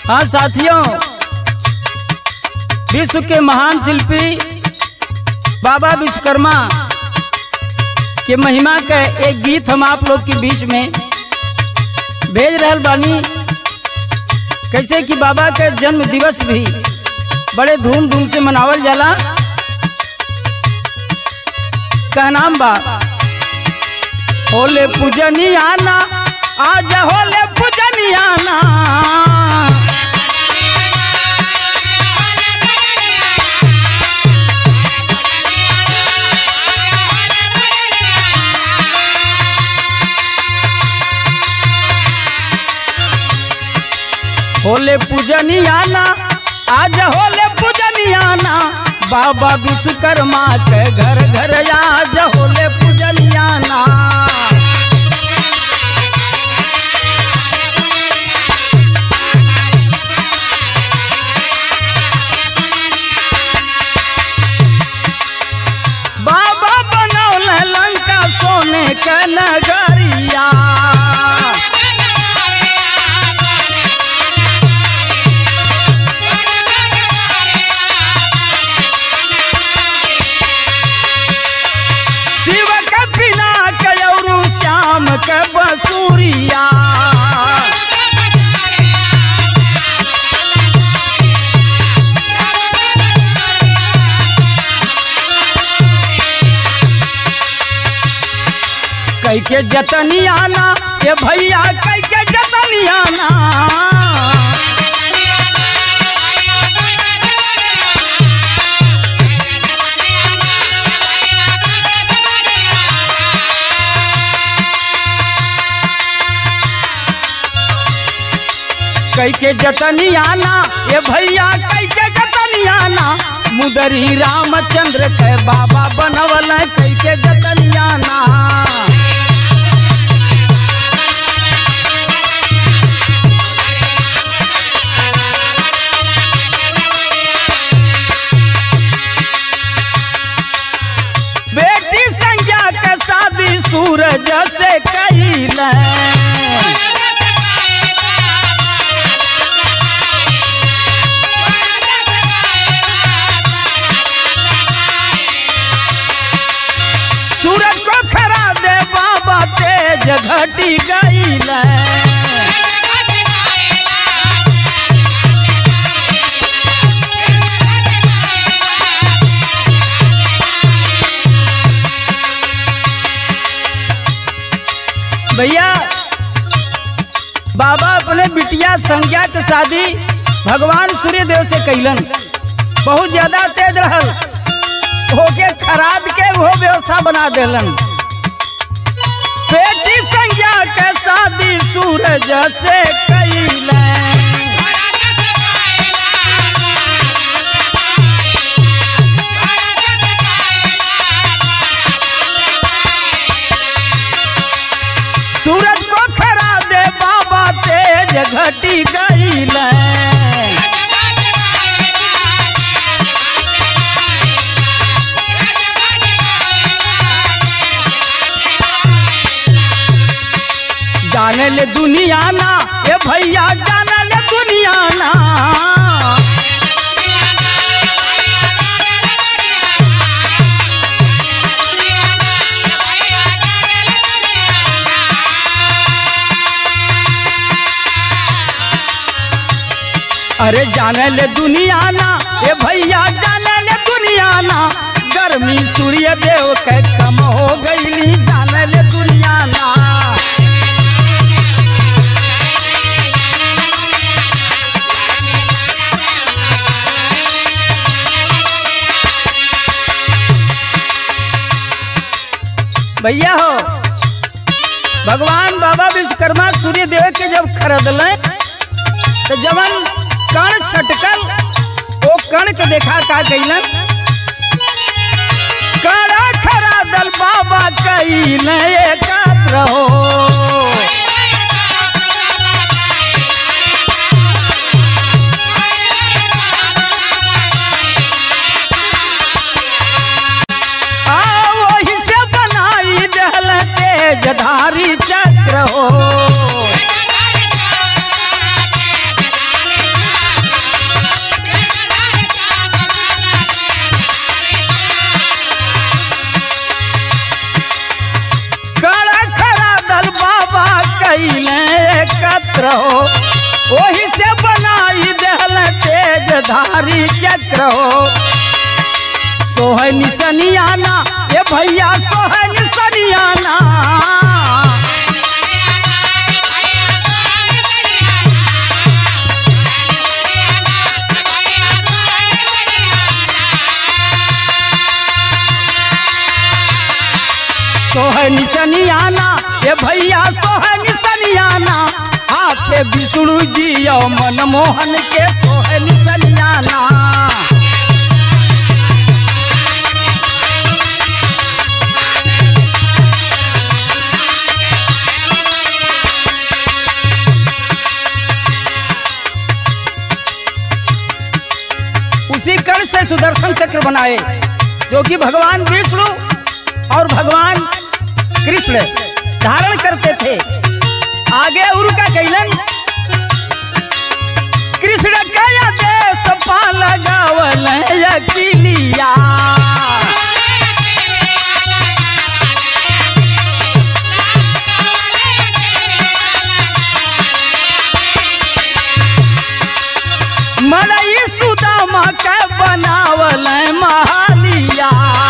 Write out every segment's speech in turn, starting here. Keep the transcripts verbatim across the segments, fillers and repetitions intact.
हाँ साथियों, विश्व के महान शिल्पी बाबा विश्वकर्मा के महिमा का एक गीत हम आप लोग के बीच में भेज रहल बानी। कैसे कि बाबा का जन्म दिवस भी बड़े धूमधाम से मनावल जाला। का नाम बा होले पूजनियाना, आज होले पूजनियाना। होले पूजनियाना, आज होले पूजनियाना। बाबा विश्वकर्मा के घर घर आज होले पूजनियाना। बाबा बनौले लंका सोने के नगरिया। के बसूरिया कई के जतनियाना, ये भैया कई के जतनियाना। कई के जतनियाना, ये भैया कई के जतनियाना। मुदरी रामचंद्र के बाबा बनवल कई के जतनियाना। बेटी संज्ञा के शादी सूरज से कइले। सूरज को खरा दे बाबा तेज घटी गईले। भैया बाबा अपने बिटिया संज्ञा के शादी भगवान सूर्यदेव से कैलन। बहुत ज्यादा तेज रहल, होके खराद के वो व्यवस्था बना देलन। बेटी संज्ञा के शादी सूरज से कइले। सूरज को खरा दे बाबा तेज घटी गईले। जाने ले दुनिया ना, ये भैया जाने ले दुनिया ना। अरे जाने ले दुनिया ना, ये भैया जाने ले दुनिया ना। गर्मी सूर्य देव के कम हो गईली, जाने ले दुनिया ना। भैया हो भगवान बाबा विश्वकर्मा सूर्य देव के जब खरीदल तो जवन कण छटकल, वो कण के देखा का कैलन। कड़ा खरादल बाबा कैले एकत्र हो। तेजधारी चक्र हो। वही से बनाई देहल तेज धारी चक्र हो। सोहनी सनियाना ये भैया सोहनी सनियाना, सोहनी सनियाना ये भैया सोहनी सनियाना, हाथे विष्णु जी और मनमोहन के सोहनी सनियाना। उसी कण से सुदर्शन चक्र बनाए जो कि भगवान विष्णु और भगवान कृष्ण धारण करते थे। आगे उनका कैलन कृष्ण कया देश पाल गावल अकिलिया, मनई सुदामा के बनावल महालिया।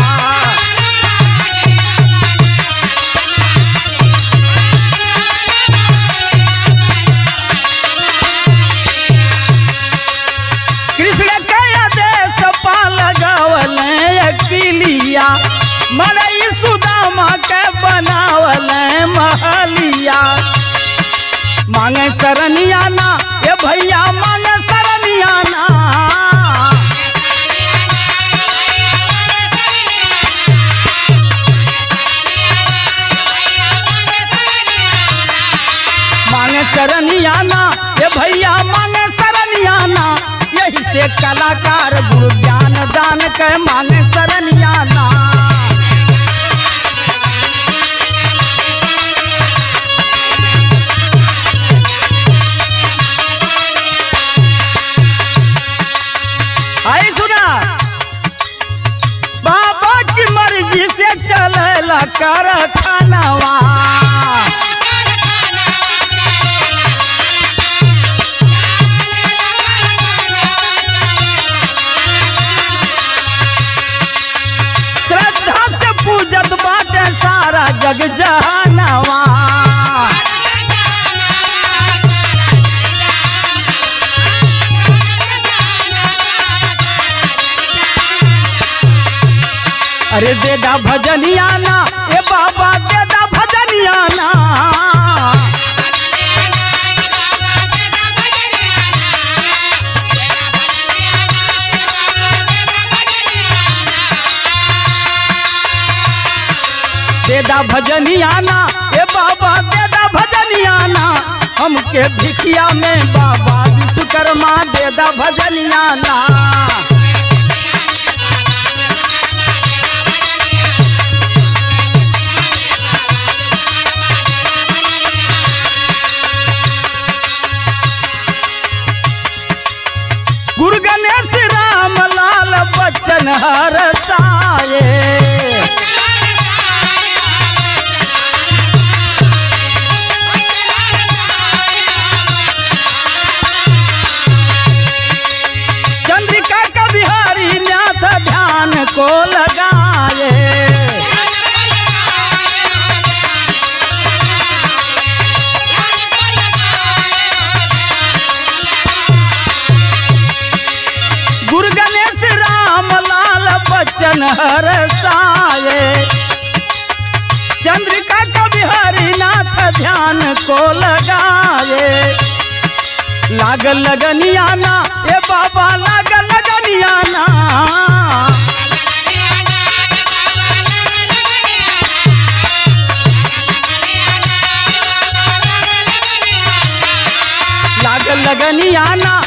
मनई सुदामा के बनावल महलिया। मांगे सरनियाना ये भैया मांगे सरनियाना, मांगे सरनियाना ये भैया मांगे सरनियाना। यही से कलाकार गुरु ज्ञान दान के मांगे सरनियाना। आई सुना बाबा की मर्जी से चलेला कारखानावा, श्रद्धा से पूजत बाटे सारा जग जहानवा। अरे देदा भजनियाना ए बाबा देदा भजनियाना, देदा भजनियाना ए बाबा देदा भजनियाना। हमके भिखिया में बाबा विश्वकर्मा देदा भजनियाना। गुरु गणेश राम लाल बच्चन हरसाए, चंद्रिका का बिहारी नाथ ध्यान को लगाए। गुरु गणेश राम लाल बच्चन हरसाए, चंद्रिका का बिहारी नाथ ध्यान को लगाए। लागल लगनियाना ए बाबा लागल लगनियाना, लागल लगनियाना